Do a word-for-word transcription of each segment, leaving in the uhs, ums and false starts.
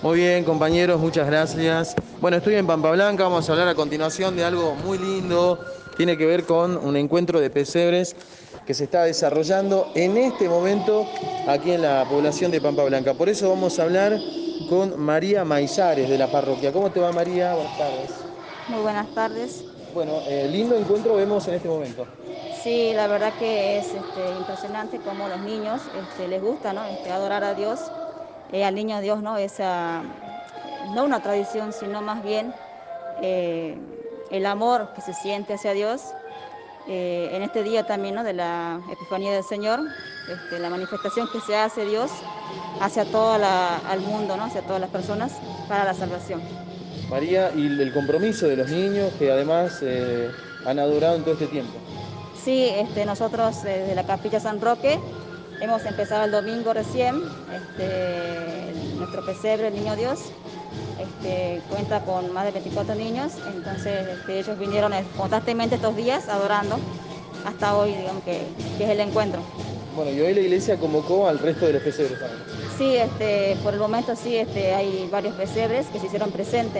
Muy bien, compañeros, muchas gracias. Bueno, estoy en Pampa Blanca, vamos a hablar a continuación de algo muy lindo. Tiene que ver con un encuentro de pesebres que se está desarrollando en este momento aquí en la población de Pampa Blanca. Por eso vamos a hablar con María Maizares de la parroquia. ¿Cómo te va, María? Buenas tardes. Muy buenas tardes. Bueno, eh, lindo encuentro vemos en este momento. Sí, la verdad que es este, impresionante cómo los niños este, les gusta, ¿no? Este, adorar a Dios, eh, al niño Dios, ¿no? Esa, eh, no una tradición, sino más bien eh, el amor que se siente hacia Dios. Eh, en este día también, ¿no? De la Epifanía del Señor, este, la manifestación que se hace Dios hacia todo la, al mundo, ¿no? Hacia todas las personas para la salvación. María, y el compromiso de los niños que además eh, han adorado en todo este tiempo. Sí, este, nosotros eh, desde la Capilla San Roque hemos empezado el domingo recién, este, nuestro pesebre, el Niño Dios, este, cuenta con más de veinticuatro niños, entonces este, ellos vinieron eh, constantemente estos días adorando hasta hoy, digamos que, que es el encuentro. Bueno, y hoy la iglesia convocó al resto de los pesebres también. Sí, este, por el momento sí, este, hay varios pesebres que se hicieron presentes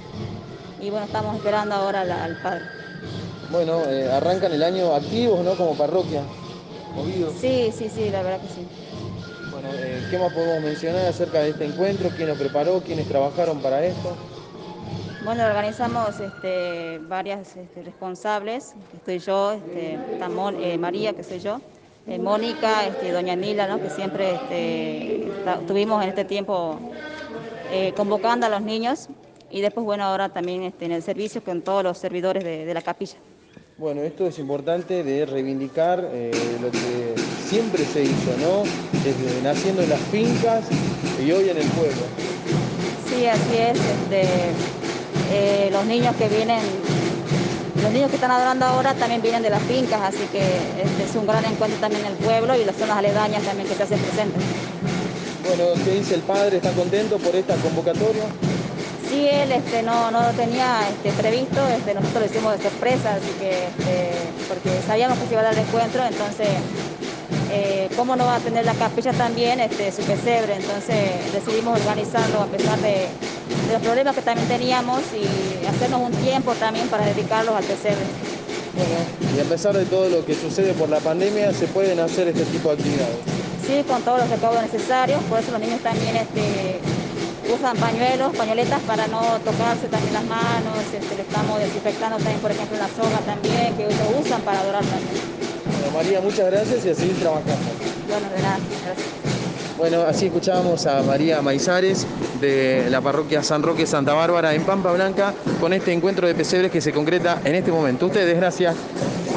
y bueno, estamos esperando ahora al, al Padre. Bueno, eh, arrancan el año activos, ¿no? Como parroquia, movidos. Sí, sí, sí, la verdad que sí. Bueno, eh, ¿qué más podemos mencionar acerca de este encuentro? ¿Quién lo preparó? ¿Quiénes trabajaron para esto? Bueno, organizamos este, varias este, responsables, estoy yo, este, está Mon- eh, María, que soy yo, eh, Mónica, este, doña Nila, ¿no? Que siempre este, está- tuvimos en este tiempo eh, convocando a los niños y después, bueno, ahora también este, en el servicio con todos los servidores de, de la capilla. Bueno, esto es importante de reivindicar eh, lo que siempre se hizo, ¿no? Desde naciendo en las fincas y hoy en el pueblo. Sí, así es, este, eh, los niños que vienen, los niños que están adorando ahora también vienen de las fincas, así que este, es un gran encuentro también en el pueblo y las zonas aledañas también que se hacen presentes. Bueno, ¿qué dice el padre? ¿Está contento por esta convocatoria? Sí, él este, no, no lo tenía este, previsto, este, nosotros lo hicimos de sorpresa, así que, este, porque sabíamos que se iba a dar el encuentro, entonces, eh, ¿cómo no va a tener la capilla también este, su pesebre? Entonces decidimos organizarlo a pesar de, de los problemas que también teníamos y hacernos un tiempo también para dedicarlos al pesebre. Bueno, y a pesar de todo lo que sucede por la pandemia, se pueden hacer este tipo de actividades. Sí, con todos los recaudos necesarios, por eso los niños también este, usan pañuelos, pañoletas para no tocarse también las manos, este, le estamos desinfectando también, por ejemplo, la soga también, que ellos usan para adorar también. Bueno, María, muchas gracias y a seguir trabajando. Bueno, de nada, gracias. Bueno, así escuchábamos a María Maizares de la parroquia San Roque Santa Bárbara en Pampa Blanca con este encuentro de pesebres que se concreta en este momento. Ustedes, gracias.